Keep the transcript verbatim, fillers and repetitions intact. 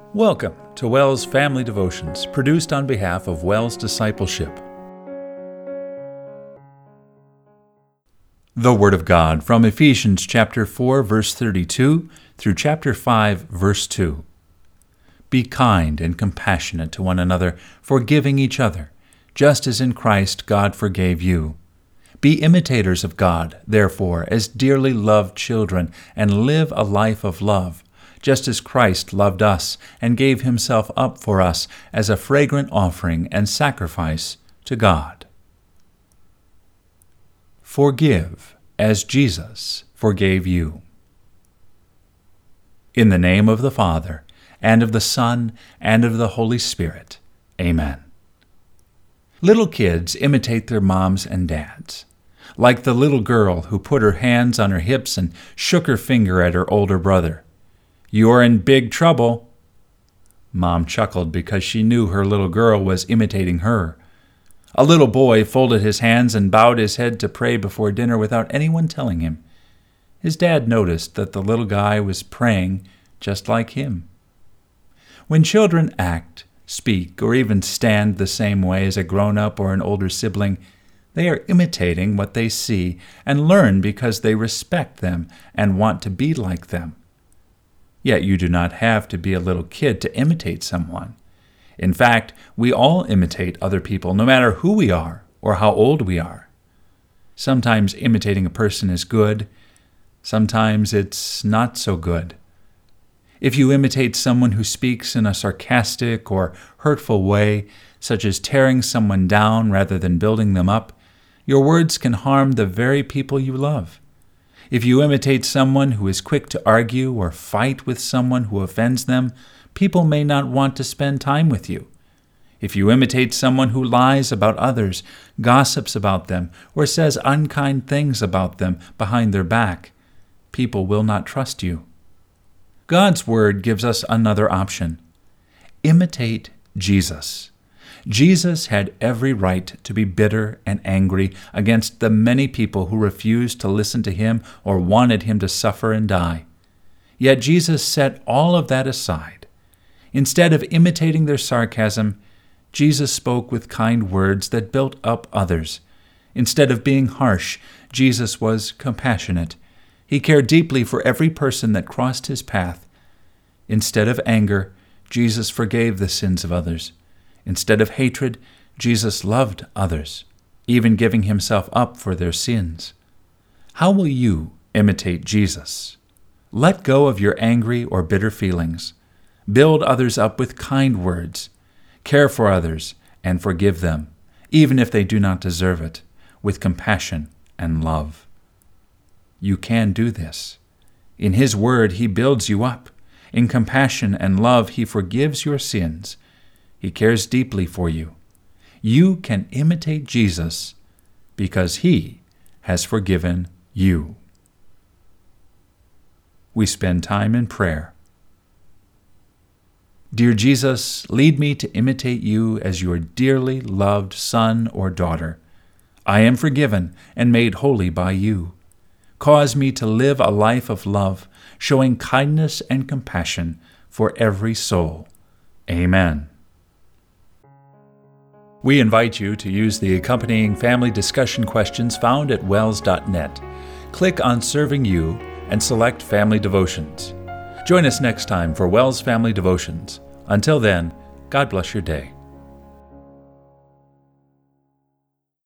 Welcome to WELS Family Devotions, produced on behalf of WELS Discipleship. The Word of God from Ephesians chapter four, verse thirty-two through chapter five, verse two. Be kind and compassionate to one another, forgiving each other, just as in Christ God forgave you. Be imitators of God, therefore, as dearly loved children, and live a life of love, just as Christ loved us and gave himself up for us as a fragrant offering and sacrifice to God. Forgive as Jesus forgave you. In the name of the Father, and of the Son, and of the Holy Spirit. Amen. Little kids imitate their moms and dads, like the little girl who put her hands on her hips and shook her finger at her older brother. "You're in big trouble." Mom chuckled because she knew her little girl was imitating her. A little boy folded his hands and bowed his head to pray before dinner without anyone telling him. His dad noticed that the little guy was praying just like him. When children act, speak, or even stand the same way as a grown-up or an older sibling, they are imitating what they see and learn because they respect them and want to be like them. Yet you do not have to be a little kid to imitate someone. In fact, we all imitate other people, no matter who we are or how old we are. Sometimes imitating a person is good. Sometimes it's not so good. If you imitate someone who speaks in a sarcastic or hurtful way, such as tearing someone down rather than building them up, your words can harm the very people you love. If you imitate someone who is quick to argue or fight with someone who offends them, people may not want to spend time with you. If you imitate someone who lies about others, gossips about them, or says unkind things about them behind their back, people will not trust you. God's Word gives us another option. Imitate Jesus. Jesus had every right to be bitter and angry against the many people who refused to listen to him or wanted him to suffer and die. Yet Jesus set all of that aside. Instead of imitating their sarcasm, Jesus spoke with kind words that built up others. Instead of being harsh, Jesus was compassionate. He cared deeply for every person that crossed his path. Instead of anger, Jesus forgave the sins of others. Instead of hatred, Jesus loved others, even giving himself up for their sins. How will you imitate Jesus? Let go of your angry or bitter feelings. Build others up with kind words. Care for others and forgive them, even if they do not deserve it, with compassion and love. You can do this. In his word, he builds you up. In compassion and love, he forgives your sins. He cares deeply for you. You can imitate Jesus because he has forgiven you. We spend time in prayer. Dear Jesus, lead me to imitate you as your dearly loved son or daughter. I am forgiven and made holy by you. Cause me to live a life of love, showing kindness and compassion for every soul. Amen. We invite you to use the accompanying family discussion questions found at wels dot net. Click on Serving You and select Family Devotions. Join us next time for WELS Family Devotions. Until then, God bless your day.